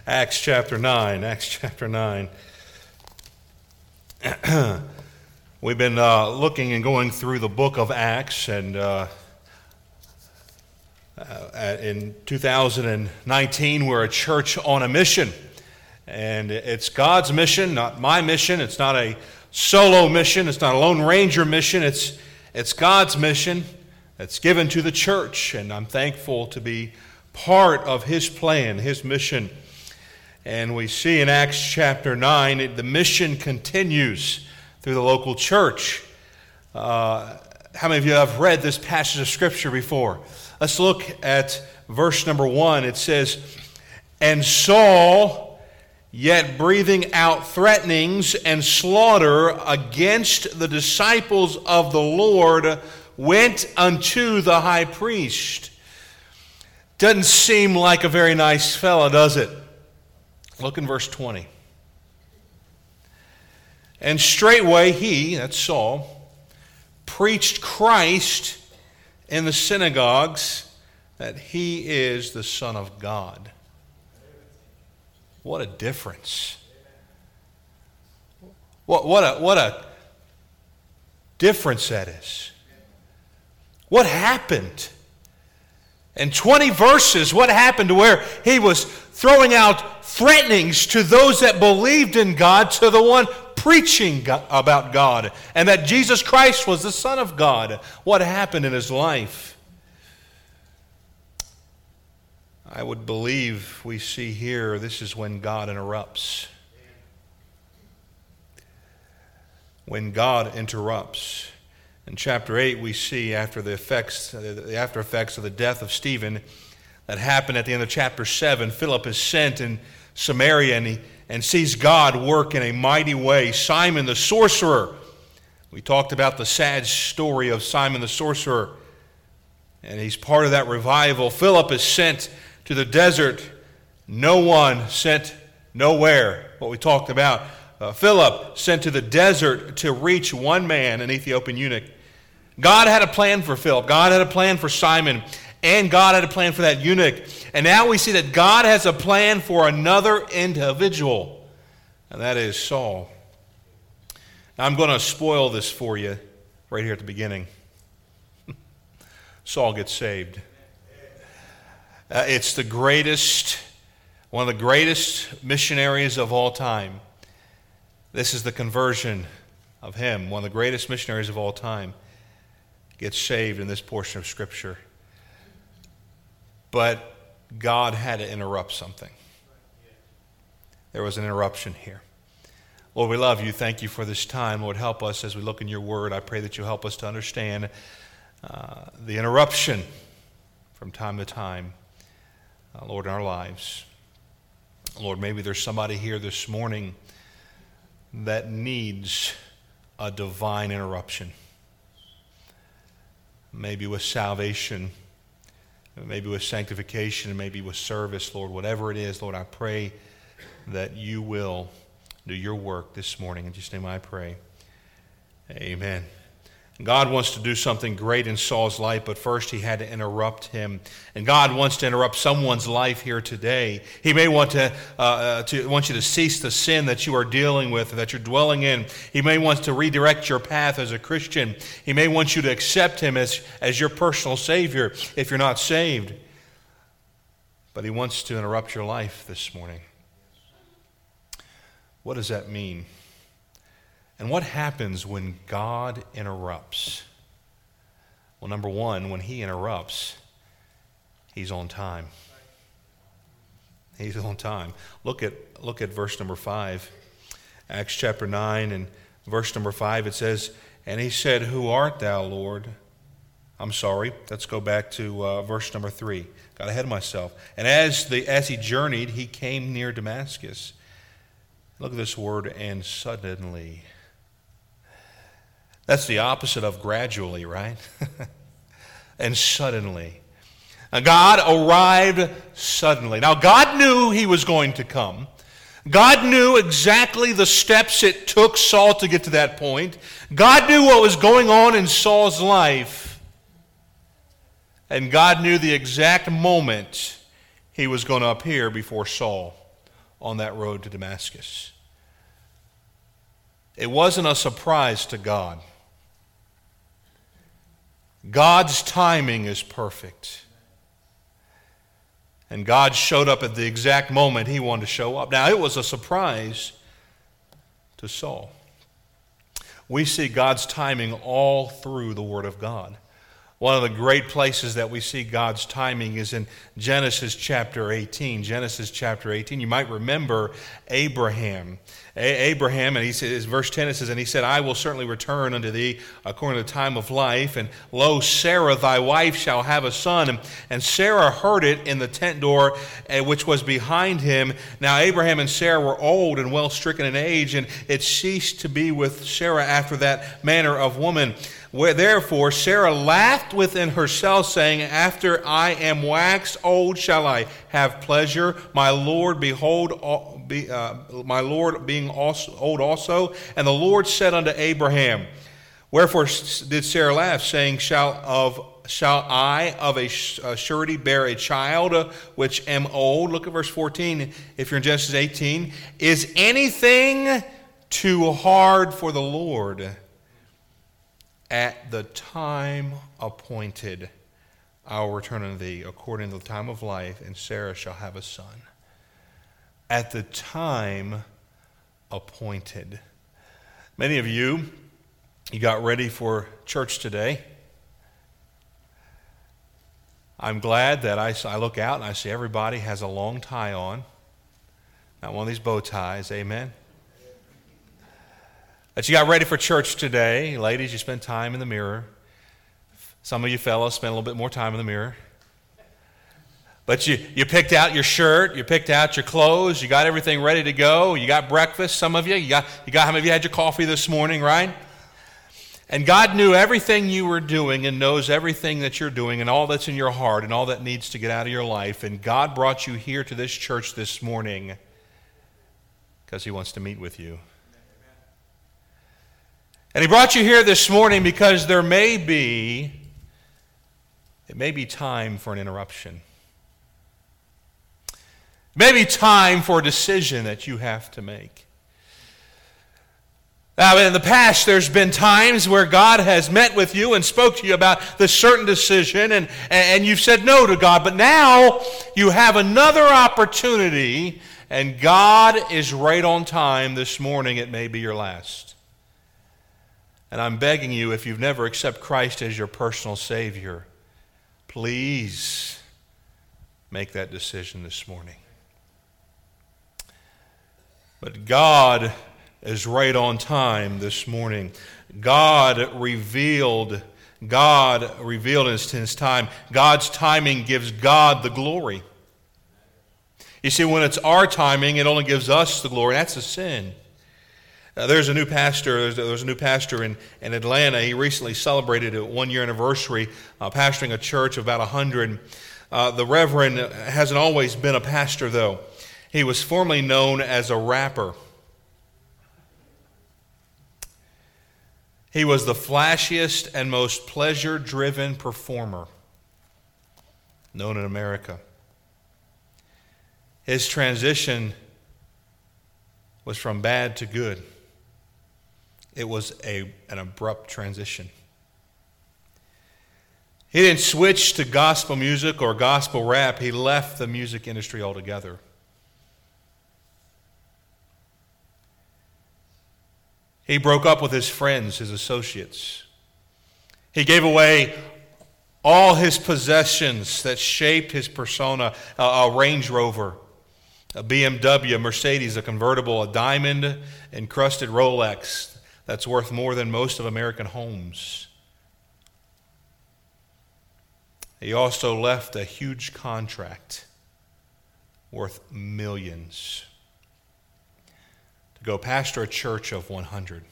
Acts chapter 9. Acts chapter 9. We've been looking and going through the book of Acts, and in 2019 we're a church on a mission. And it's God's mission, not my mission. It's not a solo mission. It's not a Lone Ranger mission. It's God's mission that's given to the church. And I'm thankful to be part of His plan, His mission. And we see in Acts chapter 9, the mission continues through the local church. How many of you have read this passage of Scripture before? Let's look at verse number 1. It says, "And Saul, yet breathing out threatenings and slaughter against the disciples of the Lord, went unto the high priest." Doesn't seem like a very nice fella, does it? Look in verse 20. "And straightway he," that's Saul, "preached Christ in the synagogues, that he is the Son of God." What a difference. What a difference that is. What happened? In 20 verses, what happened to where he was throwing out threatenings to those that believed in God, to the one preaching about God, and that Jesus Christ was the Son of God? What happened in his life? I would believe we see here, this is when God interrupts. When God interrupts. In chapter 8, we see after the after effects of the death of Stephen that happened at the end of chapter 7, Philip is sent in Samaria and sees God work in a mighty way. Simon the sorcerer, we talked about the sad story of Simon the sorcerer, and he's part of that revival. Philip is sent to the desert, no one sent nowhere, what we talked about. Philip sent to the desert to reach one man, an Ethiopian eunuch. God had a plan for Philip. God had a plan for Simon. And God had a plan for that eunuch. And now we see that God has a plan for another individual. And that is Saul. Now, I'm going to spoil this for you right here at the beginning. Saul gets saved. It's the greatest, one of the greatest missionaries of all time. This is the conversion of him, one of the greatest missionaries of all time, gets saved in this portion of Scripture. But God had to interrupt something. There was an interruption here. Lord, we love you. Thank you for this time. Lord, help us as we look in your word. I pray that you help us to understand the interruption from time to time, Lord, in our lives. Lord, maybe there's somebody here this morning that needs a divine interruption. Maybe with salvation, maybe with sanctification, maybe with service, Lord. Whatever it is, Lord, I pray that you will do your work this morning. In Jesus' name I pray. Amen. God wants to do something great in Saul's life, but first he had to interrupt him. And God wants to interrupt someone's life here today. He may want want you to cease the sin that you are dealing with, that you're dwelling in. He may want to redirect your path as a Christian. He may want you to accept him as your personal Savior if you're not saved. But he wants to interrupt your life this morning. What does that mean? And what happens when God interrupts? Well, number one, when he interrupts, he's on time. He's on time. Look at verse number 5. Acts chapter 9 and verse number 5, it says, "And he said, Who art thou, Lord?" I'm sorry, let's go back to verse number 3. Got ahead of myself. "And as he journeyed, he came near Damascus." Look at this word, "and suddenly." That's the opposite of gradually, right? And suddenly. Now, God arrived suddenly. Now, God knew he was going to come. God knew exactly the steps it took Saul to get to that point. God knew what was going on in Saul's life. And God knew the exact moment he was going to appear before Saul. on that road to Damascus. It wasn't a surprise to God. God's timing is perfect. And God showed up at the exact moment he wanted to show up. Now, it was a surprise to Saul. We see God's timing all through the Word of God. One of the great places that we see God's timing is in Genesis chapter 18. Genesis chapter 18. You might remember Abraham. Abraham, and he says, verse 10, it says, and he said, I will certainly return unto thee according to the time of life. And lo, Sarah thy wife shall have a son. And Sarah heard it in the tent door, which was behind him. Now Abraham and Sarah were old and well stricken in age, and it ceased to be with Sarah after that manner of woman. Where therefore Sarah laughed within herself, saying, after I am waxed old shall I have pleasure, my Lord, behold, my Lord being also old also. And the Lord said unto Abraham, wherefore did Sarah laugh, saying, shall I of a surety bear a child which am old? Look at verse 14, if you're in Genesis 18. Is anything too hard for the Lord? At the time appointed, I will return unto thee according to the time of life, and Sarah shall have a son. At the time appointed. Many of you got ready for church today. I'm glad that I look out and I see everybody has a long tie on. Not one of these bow ties, amen? That you got ready for church today. Ladies, you spent time in the mirror. Some of you fellows spent a little bit more time in the mirror. But you picked out your shirt, you picked out your clothes, you got everything ready to go. You got breakfast, some of you. You got how many of you had your coffee this morning, right? And God knew everything you were doing and knows everything that you're doing and all that's in your heart and all that needs to get out of your life. And God brought you here to this church this morning because he wants to meet with you. And he brought you here this morning because it may be time for an interruption. It may be time for a decision that you have to make. Now, in the past, there's been times where God has met with you and spoke to you about this certain decision, and you've said no to God. But now you have another opportunity, and God is right on time this morning. It may be your last. And I'm begging you, if you've never accepted Christ as your personal Savior, please make that decision this morning. But God is right on time this morning. God revealed in His time. God's timing gives God the glory. You see, when it's our timing, it only gives us the glory. That's a sin. There's a new pastor. There's a new pastor in Atlanta. He recently celebrated a 1-year anniversary, pastoring a church of about 100. The Reverend hasn't always been a pastor, though. He was formerly known as a rapper. He was the flashiest and most pleasure-driven performer known in America. His transition was from bad to good. It was an abrupt transition. He didn't switch to gospel music or gospel rap. He left the music industry altogether. He broke up with his friends, his associates. He gave away all his possessions that shaped his persona, a Range Rover, a BMW, a Mercedes, a convertible, a diamond-encrusted Rolex that's worth more than most of American homes. He also left a huge contract worth millions to go pastor a church of 100.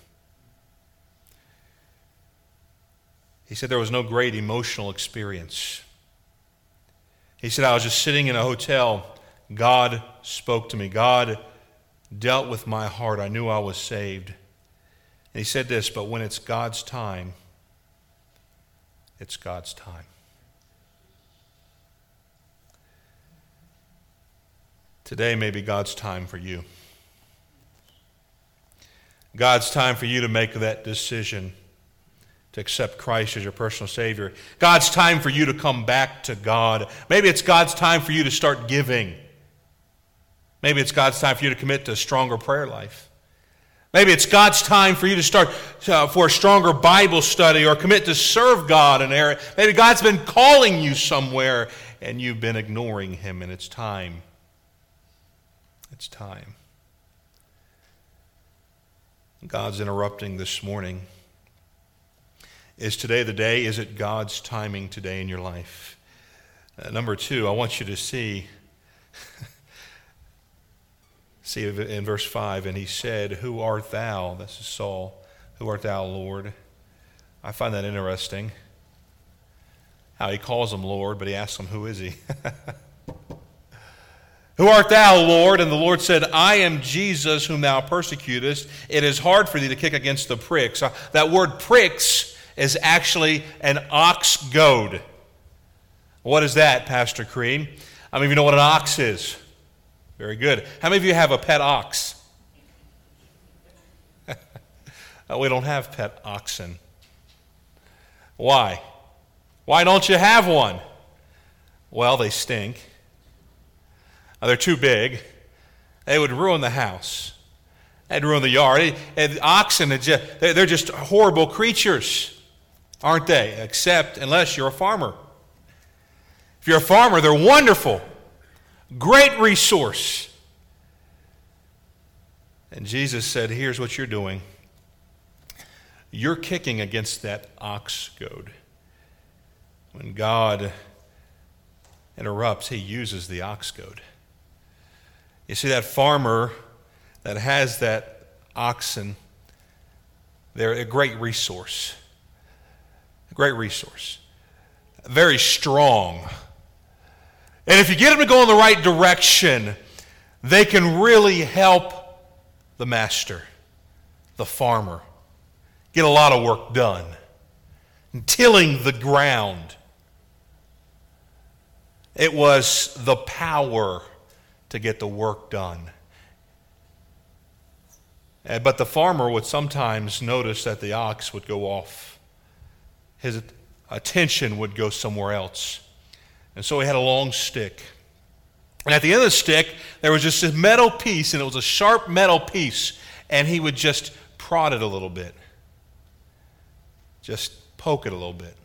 He said there was no great emotional experience. He said, I was just sitting in a hotel. God spoke to me. God dealt with my heart. I knew I was saved. And he said this, but when it's God's time, it's God's time. Today may be God's time for you. God's time for you to make that decision to accept Christ as your personal Savior. God's time for you to come back to God. Maybe it's God's time for you to start giving. Maybe it's God's time for you to commit to a stronger prayer life. Maybe it's God's time for you to start for a stronger Bible study or commit to serve God in an area. Maybe God's been calling you somewhere and you've been ignoring Him, and it's time. It's time. God's interrupting this morning. Is today the day? Is it God's timing today in your life? Number two, I want you to see in verse 5, and he said, "Who art thou?" This is Saul. "Who art thou, Lord?" I find that interesting, how he calls him Lord, but he asks him, who is he? "Who art thou, Lord?" And the Lord said, "I am Jesus whom thou persecutest. It is hard for thee to kick against the pricks." That word pricks is actually an ox goad. What is that, Pastor Crean? How many of you know what an ox is? Very good. How many of you have a pet ox? We don't have pet oxen. Why? Why don't you have one? Well, they stink. They're too big. They would ruin the house. They'd ruin the yard. Oxen, they're just horrible creatures, aren't they? Except unless you're a farmer. If you're a farmer, they're wonderful. Great resource. And Jesus said, here's what you're doing. You're kicking against that ox goad. When God interrupts, He uses the ox goad. You see, that farmer that has that oxen, they're a great resource. A great resource. Very strong. And if you get them to go in the right direction, they can really help the master, the farmer, get a lot of work done. Tilling the ground. It was the power to get the work done. But the farmer would sometimes notice that the ox would go off. His attention would go somewhere else. And so he had a long stick. And at the end of the stick, there was just a metal piece, and it was a sharp metal piece. And he would just prod it a little bit. Just poke it a little bit.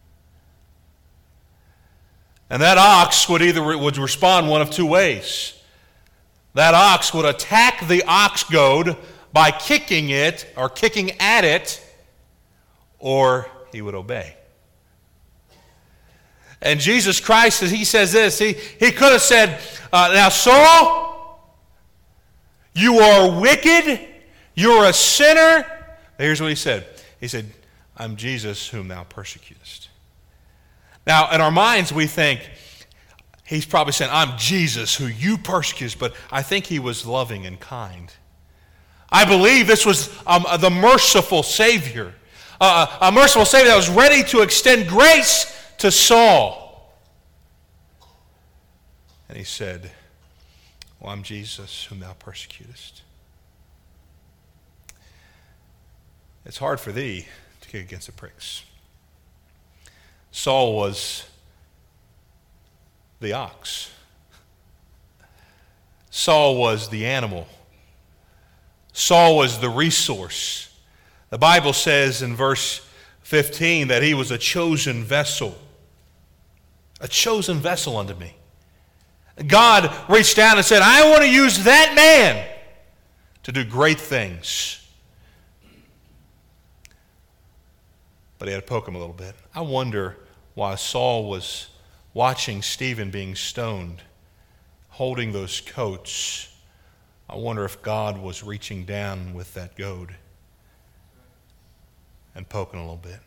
And that ox would respond one of two ways. That ox would attack the ox goad by kicking it or kicking at it, or he would obey. And Jesus Christ, He says this, He could have said, now Saul, you are wicked, you're a sinner. Here's what He said. He said, I'm Jesus whom thou persecutest. Now, in our minds, we think He's probably saying, I'm Jesus who you persecutest, but I think He was loving and kind. I believe this was the merciful Savior, a merciful Savior that was ready to extend grace to Saul. And He said, well, I'm Jesus whom thou persecutest. It's hard for thee to kick against the pricks. Saul was the ox. Saul was the animal. Saul was the resource. The Bible says in verse 15 that he was a chosen vessel. A chosen vessel unto me. God reached down and said, I want to use that man to do great things. But he had to poke him a little bit. I wonder why Saul was watching Stephen being stoned, holding those coats. I wonder if God was reaching down with that goad and poking a little bit.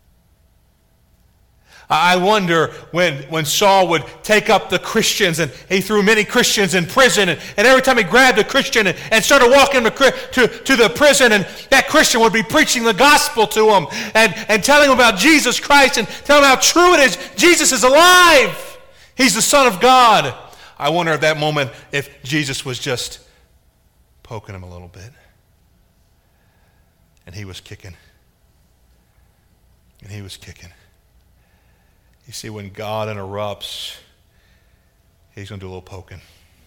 I wonder when Saul would take up the Christians, and he threw many Christians in prison, and every time he grabbed a Christian and started walking to the prison, and that Christian would be preaching the gospel to him and telling him about Jesus Christ and telling him how true it is. Jesus is alive. He's the Son of God. I wonder at that moment if Jesus was just poking him a little bit. And he was kicking. And he was kicking. You see, when God interrupts, he's going to do a little poking.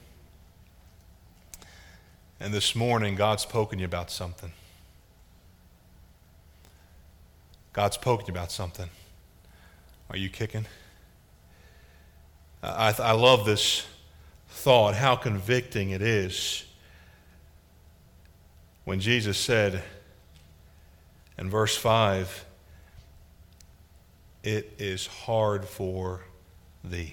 And this morning, God's poking you about something. God's poking you about something. Are you kicking? I love this thought, how convicting it is when Jesus said in verse 5, "It is hard for thee."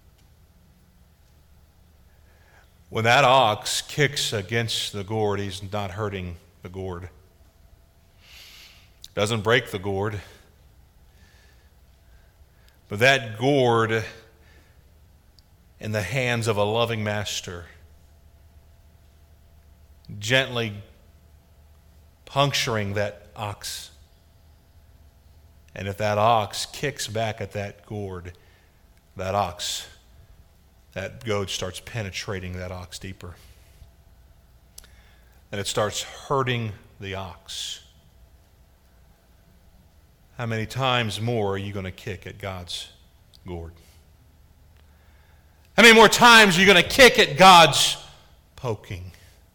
When that ox kicks against the gourd, he's not hurting the gourd. Doesn't break the gourd. But that gourd in the hands of a loving master, gently puncturing that ox. And if that ox kicks back at that gourd, that goad starts penetrating that ox deeper. And it starts hurting the ox. How many times more are you going to kick at God's gourd? How many more times are you going to kick at God's poking?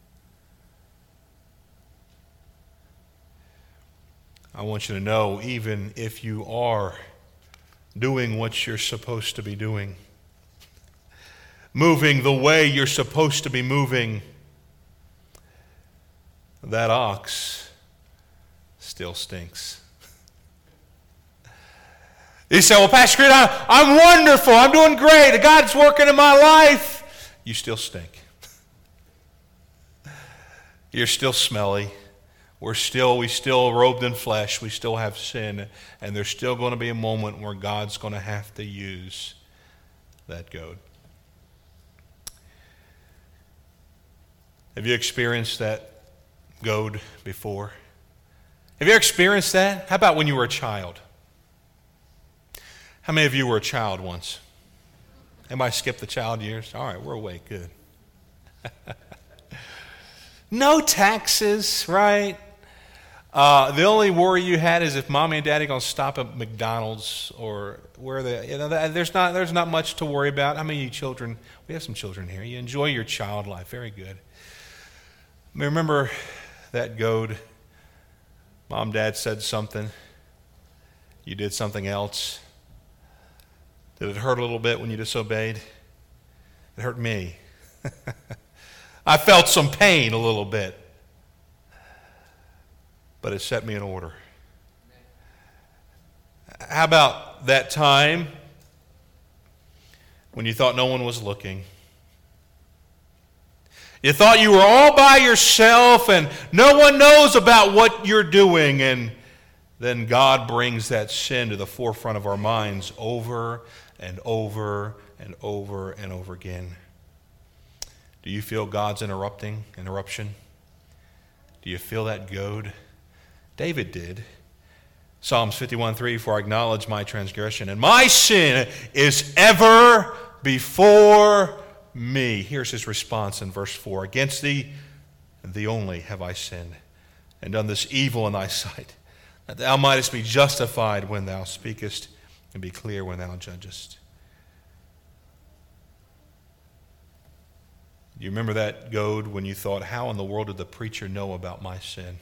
I want you to know, even if you are doing what you're supposed to be doing, moving the way you're supposed to be moving, that ox still stinks. You say, "Well, Pastor Creed, I'm wonderful. I'm doing great. God's working in my life." You still stink. You're still smelly. We still robed in flesh. We still have sin. And there's still going to be a moment where God's going to have to use that goad. Have you experienced that goad before? Have you experienced that? How about when you were a child? How many of you were a child once? Anybody skip the child years? All right, we're awake. Good. No taxes, right? The only worry you had is if mommy and daddy are going to stop at McDonald's or where there's not much to worry about. How many of you children? We have some children here. You enjoy your child life. Very good. Remember that goad? Mom, dad said something. You did something else. Did it hurt a little bit when you disobeyed? It hurt me. I felt some pain a little bit. But it set me in order. How about that time when you thought no one was looking? You thought you were all by yourself and no one knows about what you're doing, and then God brings that sin to the forefront of our minds over and over and over and over again. Do you feel God's interruption? Do you feel that goad? David did. Psalms 51:3, "For I acknowledge my transgression, and my sin is ever before me." Here's his response in verse 4. "Against thee, and thee only, have I sinned, and done this evil in thy sight, that thou mightest be justified when thou speakest, and be clear when thou judgest." Do you remember that goad when you thought, how in the world did the preacher know about my sin?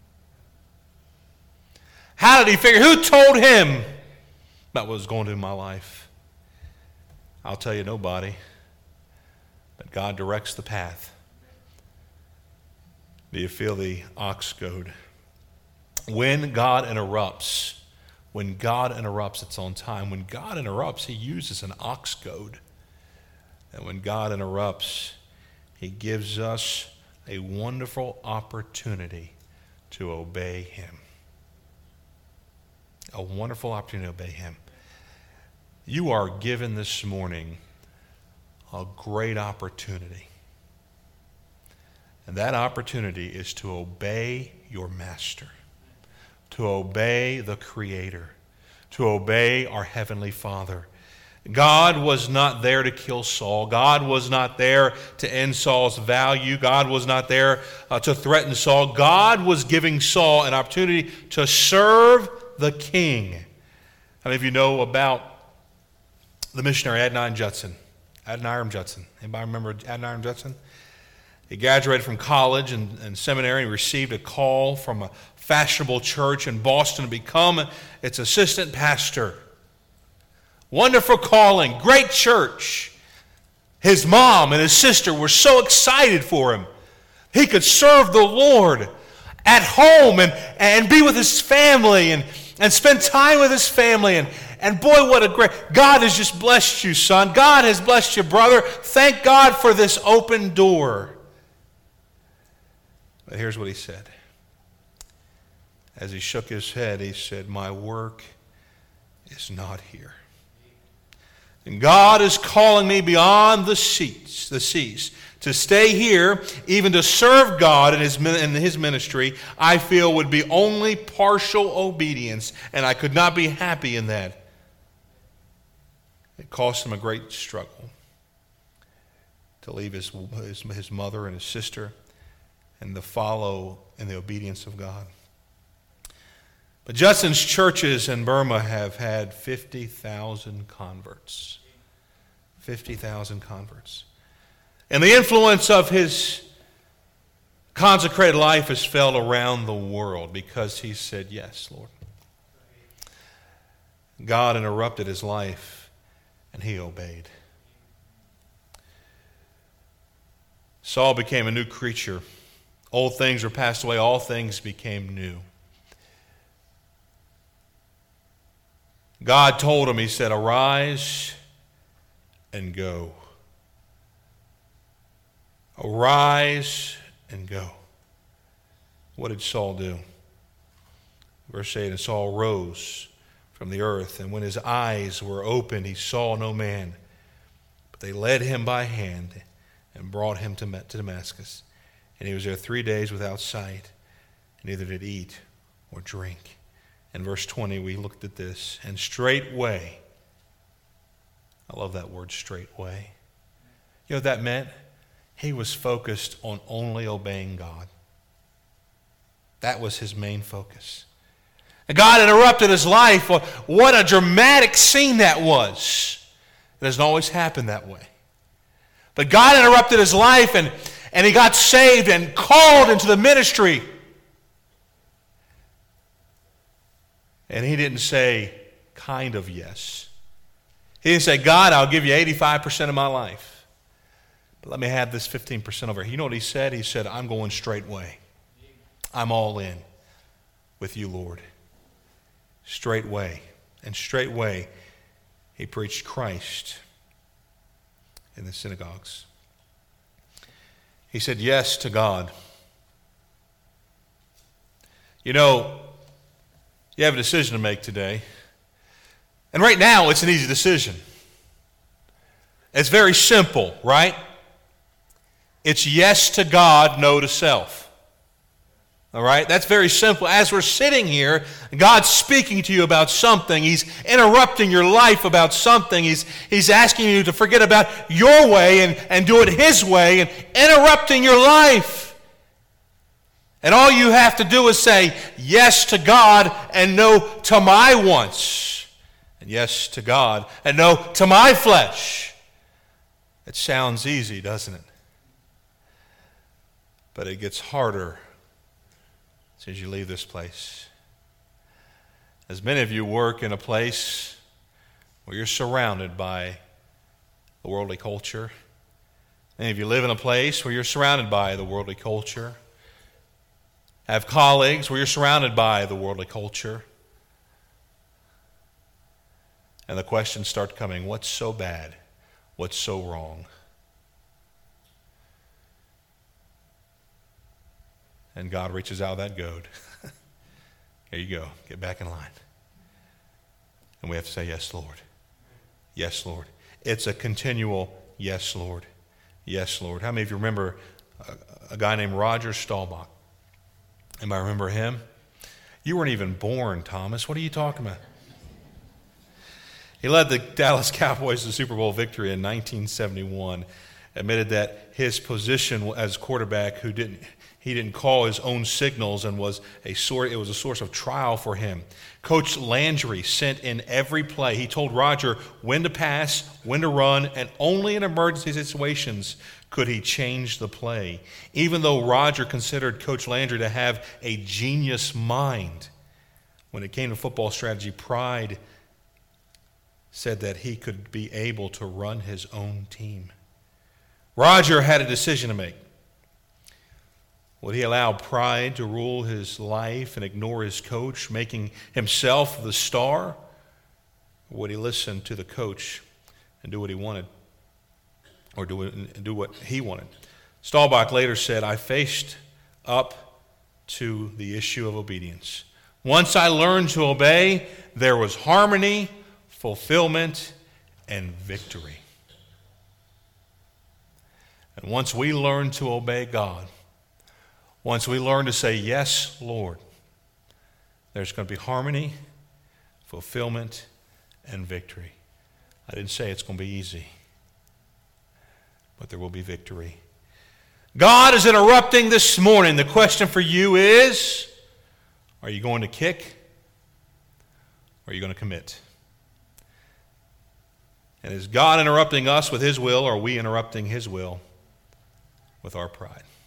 How did he figure? Who told him about what was going on in my life? I'll tell you, nobody. But God directs the path. Do you feel the ox goad? When God interrupts, it's on time. When God interrupts, he uses an ox goad. And when God interrupts, he gives us a wonderful opportunity to obey him. A wonderful opportunity to obey him. You are given this morning a great opportunity. And that opportunity is to obey your master, to obey the Creator, to obey our Heavenly Father. God was not there to kill Saul. God was not there to end Saul's value. God was not there to threaten Saul. God was giving Saul an opportunity to serve the king. How many of you know about the missionary Adoniram Judson? Anybody remember Adoniram Judson? He graduated from college and seminary and received a call from a fashionable church in Boston to become its assistant pastor. Wonderful calling, great church. His mom and his sister were so excited for him. He could serve the Lord at home and be with his family and spend time with his family. And boy, what a great... God has just blessed you, son. God has blessed you, brother. Thank God for this open door. But here's what he said. As he shook his head, he said, my work is not here. And God is calling me beyond the seas, to stay here, even to serve God in His ministry, I feel would be only partial obedience, and I could not be happy in that. It cost him a great struggle to leave his mother and his sister and to follow in the obedience of God. But Judson's churches in Burma have had 50,000 converts. 50,000 converts. And the influence of his consecrated life has felt around the world because he said, yes, Lord. God interrupted his life and he obeyed. Saul became a new creature. Old things were passed away, all things became new. God told him, he said, arise and go. Arise and go. What did Saul do? Verse 8, and Saul rose from the earth, and when his eyes were opened, he saw no man. But they led him by hand and brought him to Damascus. And he was there 3 days without sight, and neither did eat or drink. In verse 20, we looked at this. And straightway, I love that word, straightway. You know what that meant? He was focused on only obeying God. That was his main focus. And God interrupted his life. What a dramatic scene that was. It doesn't always happen that way. But God interrupted his life, and he got saved and called into the ministry. And he didn't say, kind of yes. He didn't say, God, I'll give you 85% of my life. But let me have this 15% over here. You know what he said? He said, I'm going straightway. I'm all in with you, Lord. Straightway. And straightway, he preached Christ in the synagogues. He said yes to God. You know, you have a decision to make today. And right now, it's an easy decision. It's very simple, right? It's yes to God, no to self. All right? That's very simple. As we're sitting here, God's speaking to you about something. He's interrupting your life about something. He's asking you to forget about your way and do it His way and interrupting your life. And all you have to do is say yes to God and no to my wants. And yes to God and no to my flesh. It sounds easy, doesn't it? But it gets harder as you leave this place. As many of you work in a place where you're surrounded by the worldly culture. Many of you live in a place where you're surrounded by the worldly culture. Have colleagues where you're surrounded by the worldly culture. And the questions start coming, what's so bad? What's so wrong? And God reaches out that goad. Here you go. Get back in line. And we have to say, yes, Lord. Yes, Lord. It's a continual, yes, Lord. Yes, Lord. How many of you remember a guy named Roger Staubach? Anybody remember him? You weren't even born, Thomas. What are you talking about? He led the Dallas Cowboys to Super Bowl victory in 1971, admitted that his position as quarterback he didn't call his own signals and it was a source of trial for him. Coach Landry sent in every play. He told Roger when to pass, when to run, and only in emergency situations could he change the play. Even though Roger considered Coach Landry to have a genius mind, when it came to football strategy, pride said that he could be able to run his own team. Roger had a decision to make. Would he allow pride to rule his life and ignore his coach, making himself the star? Or would he listen to the coach and do what he wanted, or do what he wanted? Staubach later said, I faced up to the issue of obedience. Once I learned to obey, there was harmony, fulfillment, and victory. And once we learn to obey God, once we learn to say, yes, Lord, there's going to be harmony, fulfillment, and victory. I didn't say it's going to be easy, but there will be victory. God is interrupting this morning. The question for you is, are you going to kick or are you going to commit? And is God interrupting us with His will, or are we interrupting His will with our pride?